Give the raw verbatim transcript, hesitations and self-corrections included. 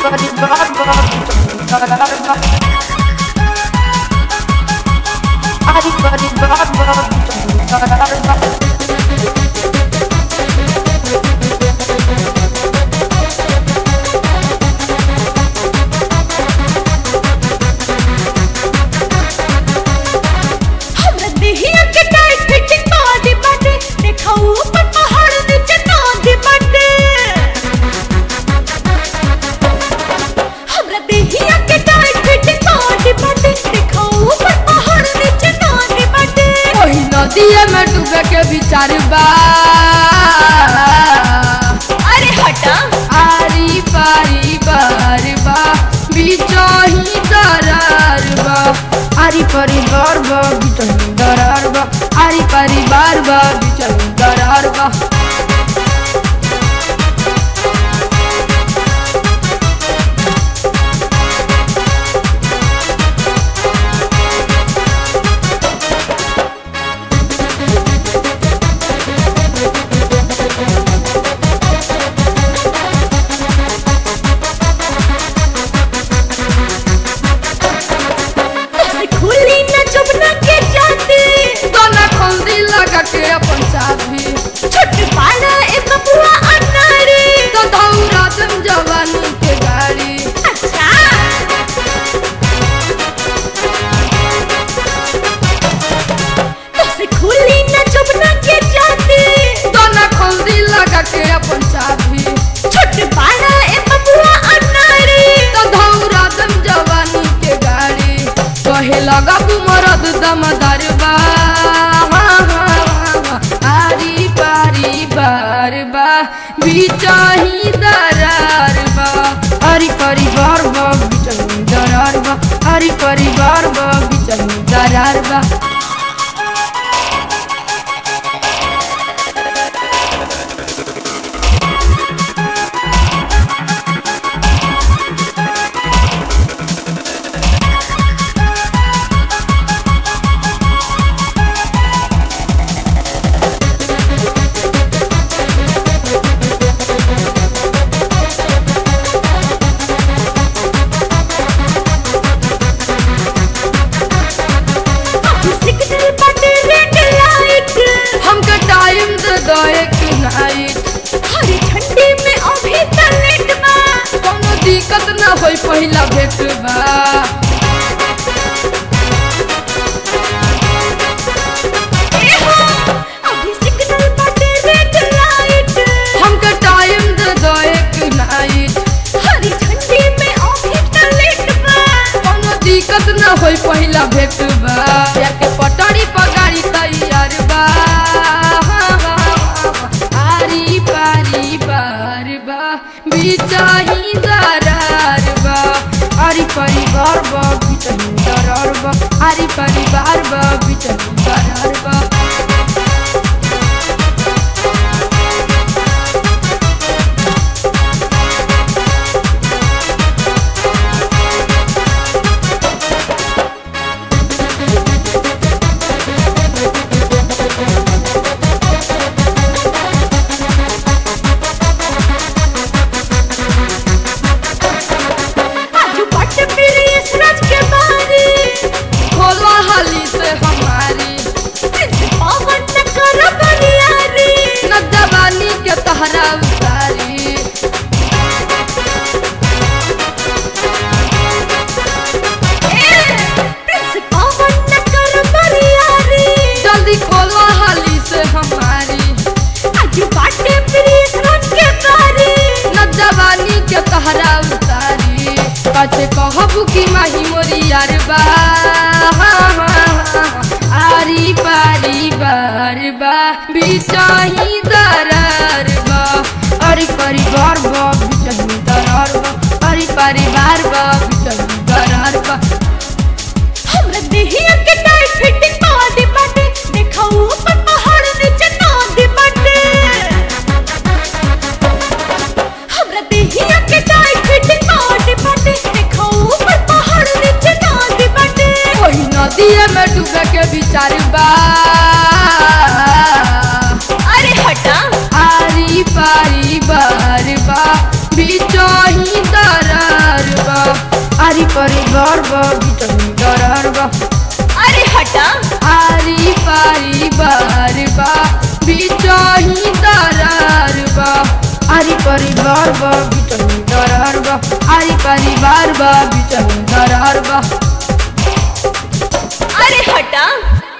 दिए में डूबे के विचार बा। अरे हटा आरी पारी बार बा बिचही दरार बा। आरी पारी बार बा बिचही दरार बा। आरी पारी बार बा बिचही दरार बा। छोटे पाला एक बुआ अनारी तो दौरा तुम जवानी के गाड़ी। अच्छा तो से खुली न चुपना के जाती तो ना खुली लगा के अपन चाबी। छोटे पाला एक बुआ अनारी तो दौरा तुम जवानी के गाड़ी। कहे लगा मरद दमदार बा। आरी पारी बार बा बिचही दरार बा। आरी पारी बार बा बिचही दरार बा। आरी पारी बार बा बिचही दरार बा। हरी ठंडी में अभी तलेट बा कोनो दिक्कत ना होई पहिला भेट बा। अभी सिग्नल बाटे रेड लाइट हमके टाइम दे दो एक नाइट। हरी ठंडी में अभी तलेट बा कोनो दिक्कत ना होई पहिला भेट बा। के पटड़ी पर गाड़ी तैयार बा। आरी पारी बार बा बिचही दरार बा। आरी पारी बार बा बिचही दरार बा। आरी पारी बार बा बिचही दरार बा। तहरा उतारी जल्दी खोलो हाली से हमारी। आज बाटे प्लीज रोज के बारी न जवानी के तहरा उतारी। कचे कहबू की माही मोरी यार बा। आरी पारी बार बा बिचही दरार बा। आरी पारी बार बा बिचही दरार बा। आरी पारी बार बा बिचही दरार बा। हमरा देहिया के टाइट फिटिंग बॉडी बाटे देखो ऊपर पहाड़ नीचे नदी बाटे। हमरा देहिया के टाइट फिटिंग बॉडी बाटे देखो ऊपर पहाड़ नीचे नदी बाटे। वही नदी में डूबे के विचार बा। अरे हटा आरी पारी बार बा बिचही दरार आरी परिवार बा भितही दरार बा अरे हटा आरी परिवार बा भितही दरार बा आरी परिवार बा भितही दरार बा आरी परिवार बा भितही दरार बा अरे हटा।